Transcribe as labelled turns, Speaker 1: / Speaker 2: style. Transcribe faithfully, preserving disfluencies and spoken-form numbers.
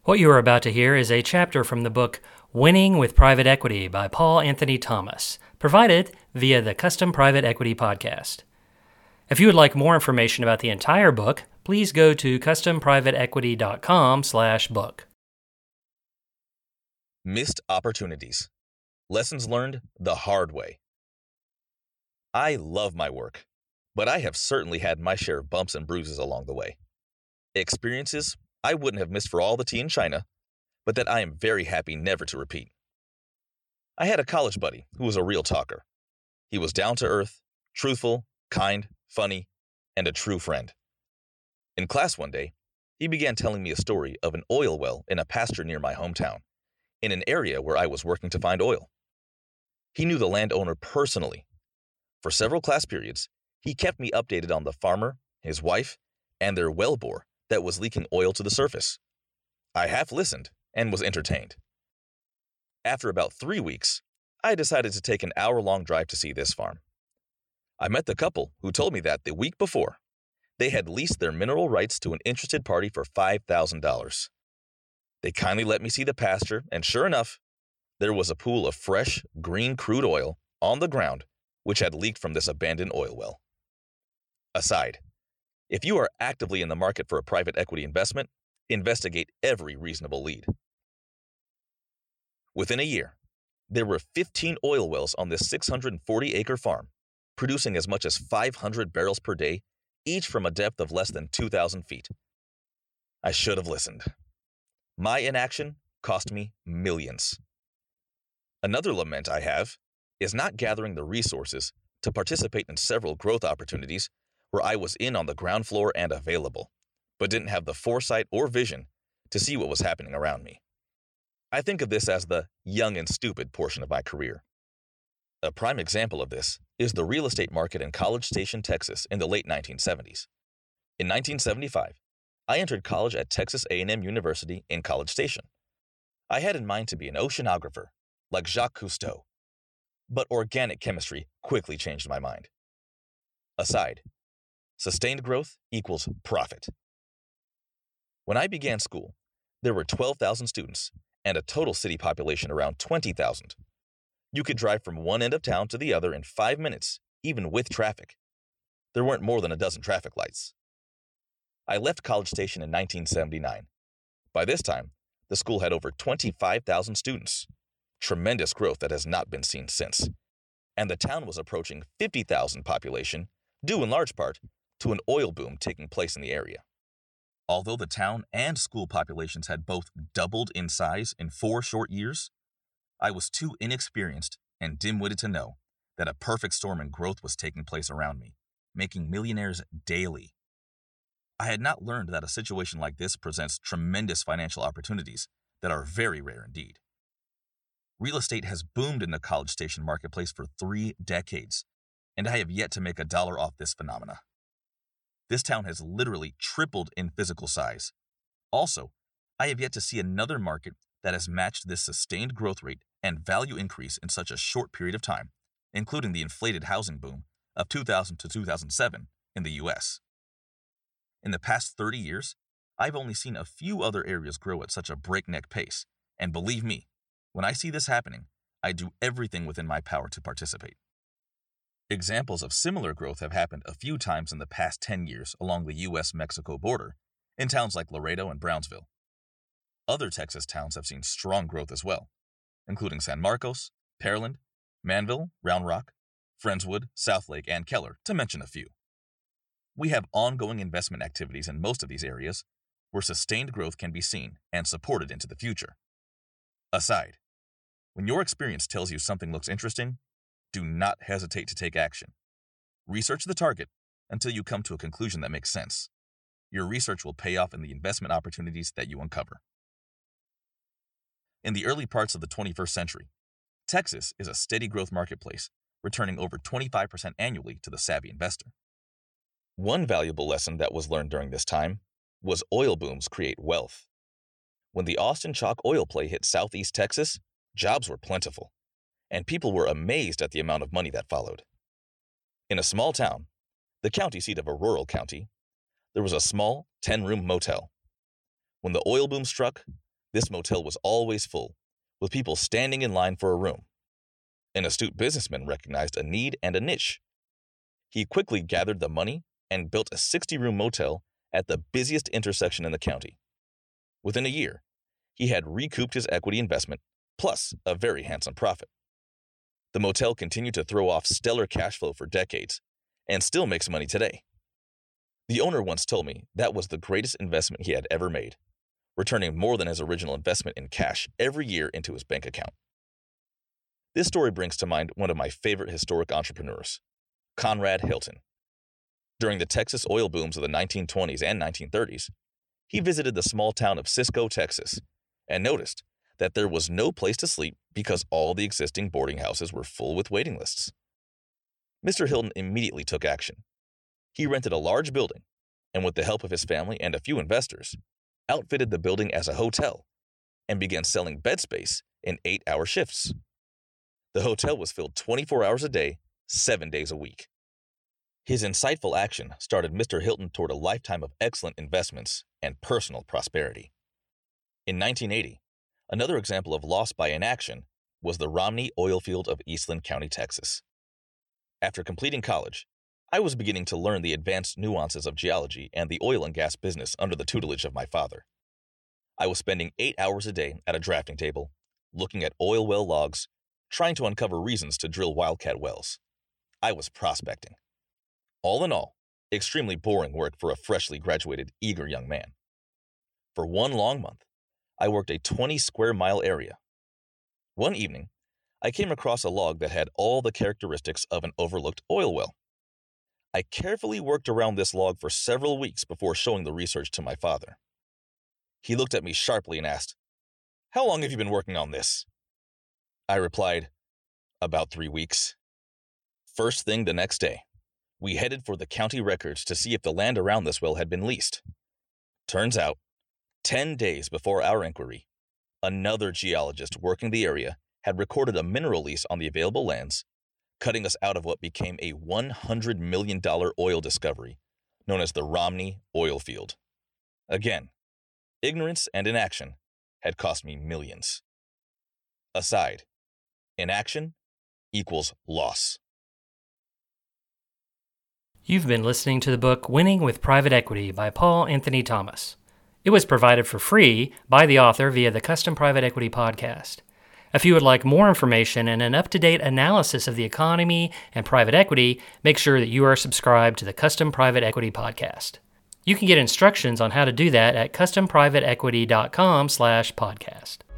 Speaker 1: What you are about to hear is a chapter from the book Winning with Private Equity by Paul Anthony Thomas, provided via the Custom Private Equity Podcast. If you would like more information about the entire book, please go to custom private equity dot com slash book.
Speaker 2: Missed opportunities. Lessons learned the hard way. I love my work, but I have certainly had my share of bumps and bruises along the way. Experiences I wouldn't have missed for all the tea in China, but that I am very happy never to repeat. I had a college buddy who was a real talker. He was down to earth, truthful, kind, funny, and a true friend. In class one day, he began telling me a story of an oil well in a pasture near my hometown, in an area where I was working to find oil. He knew the landowner personally. For several class periods, he kept me updated on the farmer, his wife, and their well bore that was leaking oil to the surface. I half listened and was entertained. After about three weeks, I decided to take an hour-long drive to see this farm. I met the couple who told me that the week before, they had leased their mineral rights to an interested party for five thousand dollars. They kindly let me see the pasture, and sure enough, there was a pool of fresh, green crude oil on the ground which had leaked from this abandoned oil well. Aside, if you are actively in the market for a private equity investment, investigate every reasonable lead. Within a year, there were fifteen oil wells on this six hundred forty acre farm, producing as much as five hundred barrels per day, each from a depth of less than two thousand feet. I should have listened. My inaction cost me millions. Another lament I have is not gathering the resources to participate in several growth opportunities where I was in on the ground floor and available, but didn't have the foresight or vision to see what was happening around me. I think of this as the young and stupid portion of my career. A prime example of this is the real estate market in College Station, Texas in the late nineteen seventies. In nineteen seventy-five, I entered college at Texas A and M University in College Station. I had in mind to be an oceanographer, like Jacques Cousteau, but organic chemistry quickly changed my mind. Aside, sustained growth equals profit. When I began school, there were twelve thousand students and a total city population around twenty thousand. You could drive from one end of town to the other in five minutes, even with traffic. There weren't more than a dozen traffic lights. I left College Station in nineteen seventy-nine. By this time, the school had over twenty-five thousand students, tremendous growth that has not been seen since, and the town was approaching fifty thousand population, due in large part to an oil boom taking place in the area. Although the town and school populations had both doubled in size in four short years, I was too inexperienced and dim-witted to know that a perfect storm in growth was taking place around me, making millionaires daily. I had not learned that a situation like this presents tremendous financial opportunities that are very rare indeed. Real estate has boomed in the College Station marketplace for three decades, and I have yet to make a dollar off this phenomena. This town has literally tripled in physical size. Also, I have yet to see another market that has matched this sustained growth rate and value increase in such a short period of time, including the inflated housing boom of two thousand to two thousand seven in the U S. In the past thirty years, I've only seen a few other areas grow at such a breakneck pace, and believe me, when I see this happening, I do everything within my power to participate. Examples of similar growth have happened a few times in the past ten years along the U S Mexico border, in towns like Laredo and Brownsville. Other Texas towns have seen strong growth as well, including San Marcos, Pearland, Manville, Round Rock, Friendswood, Southlake, and Keller, to mention a few. We have ongoing investment activities in most of these areas where sustained growth can be seen and supported into the future. Aside, when your experience tells you something looks interesting, do not hesitate to take action. Research the target until you come to a conclusion that makes sense. Your research will pay off in the investment opportunities that you uncover. In the early parts of the twenty-first century, Texas is a steady growth marketplace, returning over twenty-five percent annually to the savvy investor. One valuable lesson that was learned during this time was oil booms create wealth. When the Austin Chalk oil play hit southeast Texas, jobs were plentiful, and people were amazed at the amount of money that followed. In a small town, the county seat of a rural county, there was a small ten-room motel. When the oil boom struck, This motel was always full, with people standing in line for a room. An astute businessman recognized a need and a niche. He quickly gathered the money and built a sixty-room motel at the busiest intersection in the county. Within a year, he had recouped his equity investment, plus a very handsome profit. The motel continued to throw off stellar cash flow for decades, and still makes money today. The owner once told me that was the greatest investment he had ever made, returning more than his original investment in cash every year into his bank account. This story brings to mind one of my favorite historic entrepreneurs, Conrad Hilton. During the Texas oil booms of the nineteen twenties and nineteen thirties, he visited the small town of Cisco, Texas, and noticed that there was no place to sleep because all the existing boarding houses were full with waiting lists. Mister Hilton immediately took action. He rented a large building, and with the help of his family and a few investors, outfitted the building as a hotel and began selling bed space in eight-hour shifts. The hotel was filled twenty-four hours a day, seven days a week. His insightful action started Mister Hilton toward a lifetime of excellent investments and personal prosperity. In nineteen eighty, another example of loss by inaction was the Romney oil field of Eastland County, Texas. After completing college, I was beginning to learn the advanced nuances of geology and the oil and gas business under the tutelage of my father. I was spending eight hours a day at a drafting table, looking at oil well logs, trying to uncover reasons to drill wildcat wells. I was prospecting. All in all, extremely boring work for a freshly graduated, eager young man. For one long month, I worked a twenty square mile area. One evening, I came across a log that had all the characteristics of an overlooked oil well. I carefully worked around this log for several weeks before showing the research to my father. He looked at me sharply and asked, "How long have you been working on this?" I replied, "About three weeks." First thing the next day, we headed for the county records to see if the land around this well had been leased. Turns out, ten days before our inquiry, another geologist working the area had recorded a mineral lease on the available lands, cutting us out of what became a one hundred million dollars oil discovery known as the Romney oil field. Again, ignorance and inaction had cost me millions. Aside, inaction equals loss.
Speaker 1: You've been listening to the book Winning with Private Equity by Paul Anthony Thomas. It was provided for free by the author via the Custom Private Equity podcast. If you would like more information and an up-to-date analysis of the economy and private equity, make sure that you are subscribed to the Custom Private Equity podcast. You can get instructions on how to do that at custom private equity dot com slash podcast.